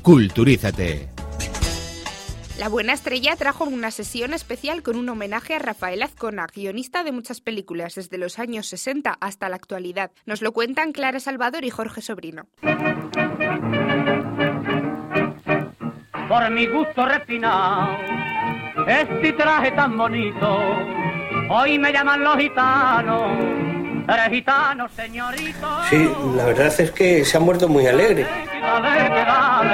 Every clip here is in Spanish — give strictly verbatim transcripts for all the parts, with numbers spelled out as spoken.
Culturízate. La Buena Estrella trajo una sesión especial con un homenaje a Rafael Azcona, guionista de muchas películas desde los años sesenta hasta la actualidad. Nos lo cuentan Clara Salvador y Jorge Sobrino. Por mi gusto refinado, este traje tan bonito, hoy me llaman los gitanos, eres gitano, señorito. Sí, la verdad es que se ha muerto muy alegre. Dale, que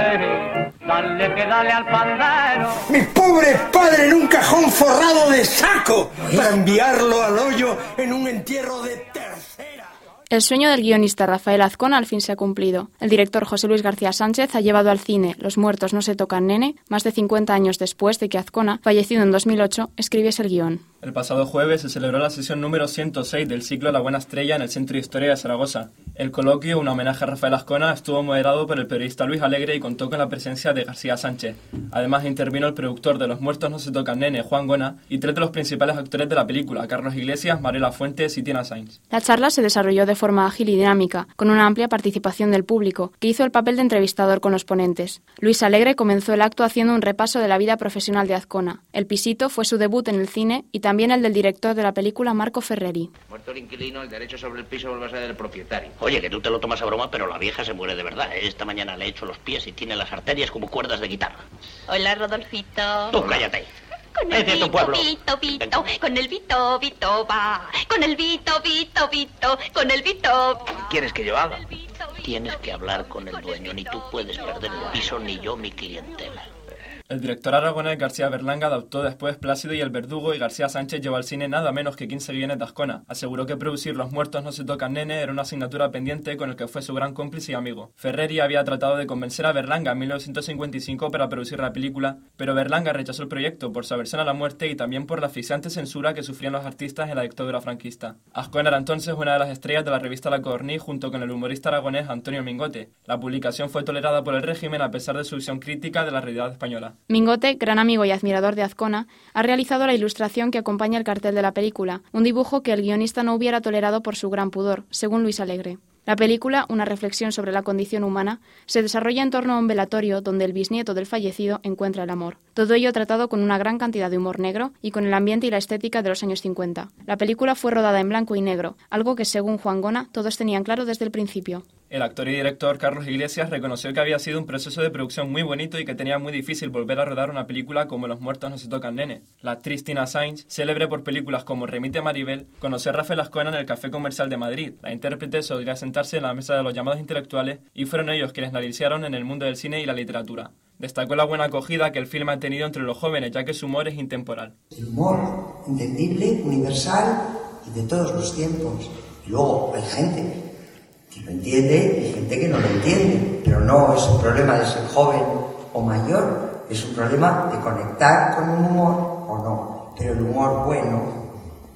dale, dale, que dale al pandero. Mi pobre padre en un cajón forrado de saco para enviarlo al hoyo en un entierro de tercera. El sueño del guionista Rafael Azcona al fin se ha cumplido. El director José Luis García Sánchez ha llevado al cine Los muertos no se tocan, nene, más de cincuenta años después de que Azcona, fallecido en dos mil ocho, escribiese el guión. El pasado jueves se celebró la sesión número ciento seis del ciclo La Buena Estrella en el Centro de Historia de Zaragoza. El coloquio, un homenaje a Rafael Azcona, estuvo moderado por el periodista Luis Alegre y contó con la presencia de García Sánchez. Además intervino el productor de Los muertos no se tocan, nene, Juan Gona, y tres de los principales actores de la película, Carlos Iglesias, Mariela Fuentes y Tina Sainz. La charla se desarrolló de forma ágil y dinámica, con una amplia participación del público, que hizo el papel de entrevistador con los ponentes. Luis Alegre comenzó el acto haciendo un repaso de la vida profesional de Azcona. El Pisito fue su debut en el cine y también el del director de la película, Marco Ferreri. Muerto el inquilino, el derecho sobre el piso vuelve a ser del propietario. Oye, que tú te lo tomas a broma, pero la vieja se muere de verdad. Esta mañana le he hecho los pies y tiene las arterias como cuerdas de guitarra. Hola, Rodolfito. Tú cállate. Con el Vito, Vito, Vito, con el Vito, Vito, va. Con el Vito, Vito, Vito, con el Vito. ¿Qué quieres que yo haga? Tienes que hablar con el dueño. Ni tú puedes perder el piso, ni yo mi clientela. El director aragonés García Berlanga adaptó después Plácido y el Verdugo y García Sánchez llevó al cine nada menos que quince guiones de Azcona. Aseguró que producir Los muertos no se tocan, nene era una asignatura pendiente con el que fue su gran cómplice y amigo. Ferreri había tratado de convencer a Berlanga en mil novecientos cincuenta y cinco para producir la película, pero Berlanga rechazó el proyecto por su aversión a la muerte y también por la asfixiante censura que sufrían los artistas en la dictadura franquista. Azcona era entonces una de las estrellas de la revista La Codorniz junto con el humorista aragonés Antonio Mingote. La publicación fue tolerada por el régimen a pesar de su visión crítica de la realidad española. Mingote, gran amigo y admirador de Azcona, ha realizado la ilustración que acompaña el cartel de la película, un dibujo que el guionista no hubiera tolerado por su gran pudor, según Luis Alegre. La película, una reflexión sobre la condición humana, se desarrolla en torno a un velatorio donde el bisnieto del fallecido encuentra el amor. Todo ello tratado con una gran cantidad de humor negro y con el ambiente y la estética de los años cincuenta. La película fue rodada en blanco y negro, algo que, según Juan Gona, todos tenían claro desde el principio. El actor y director Carlos Iglesias reconoció que había sido un proceso de producción muy bonito y que tenía muy difícil volver a rodar una película como Los muertos no se tocan, nene. La actriz Tina Sainz, célebre por películas como Remite Maribel, conoció a Rafael Azcona en el Café Comercial de Madrid. La intérprete solía sentarse en la mesa de los llamados intelectuales y fueron ellos quienes la iniciaron en el mundo del cine y la literatura. Destacó la buena acogida que el filme ha tenido entre los jóvenes, ya que su humor es intemporal. El humor entendible, universal y de todos los tiempos. Y luego hay gente que lo entiende y gente que no lo entiende, pero no es un problema de ser joven o mayor, es un problema de conectar con un humor o no, pero el humor bueno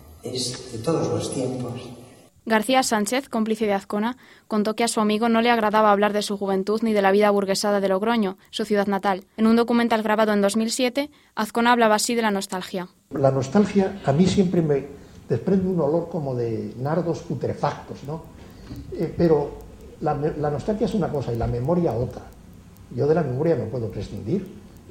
es de todos los tiempos. García Sánchez, cómplice de Azcona, contó que a su amigo no le agradaba hablar de su juventud ni de la vida burguesada de Logroño, su ciudad natal. En un documental grabado en dos mil siete, Azcona hablaba así de la nostalgia. La nostalgia a mí siempre me desprende un olor como de nardos putrefactos, ¿no? Eh, pero la, la nostalgia es una cosa y la memoria otra. Yo de la memoria no puedo prescindir.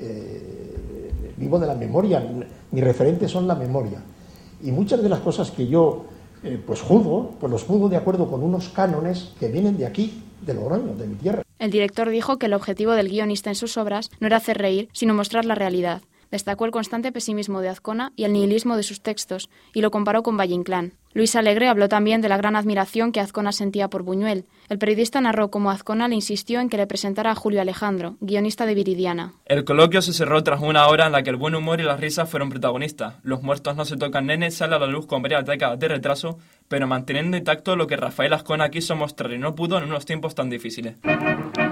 Eh, vivo de la memoria, mis referentes son la memoria. Y muchas de las cosas que yo eh, pues juzgo, pues los juzgo de acuerdo con unos cánones que vienen de aquí, de Logroño, de mi tierra. El director dijo que el objetivo del guionista en sus obras no era hacer reír, sino mostrar la realidad. Destacó el constante pesimismo de Azcona y el nihilismo de sus textos, y lo comparó con Valle Inclán. Luis Alegre habló también de la gran admiración que Azcona sentía por Buñuel. El periodista narró cómo Azcona le insistió en que le presentara a Julio Alejandro, guionista de Viridiana. El coloquio se cerró tras una hora en la que el buen humor y las risas fueron protagonistas. Los muertos no se tocan, nene sale a la luz con varias décadas de retraso, pero manteniendo intacto lo que Rafael Azcona quiso mostrar y no pudo en unos tiempos tan difíciles.